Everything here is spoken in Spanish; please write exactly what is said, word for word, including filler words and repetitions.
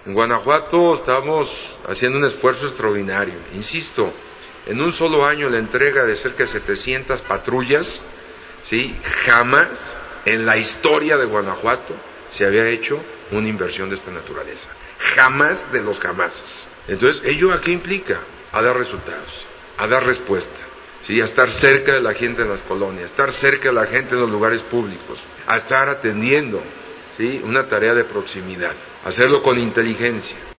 En Guanajuato estamos haciendo un esfuerzo extraordinario, insisto, en un solo año la entrega de cerca de setecientas patrullas, ¿sí? Jamás en la historia de Guanajuato se había hecho una inversión de esta naturaleza, jamás de los jamases. Entonces, ¿ello a qué implica? A dar resultados, a dar respuesta, ¿sí? A estar cerca de la gente en las colonias, a estar cerca de la gente en los lugares públicos, a estar atendiendo, ¿sí? Una tarea de proximidad, hacerlo con inteligencia.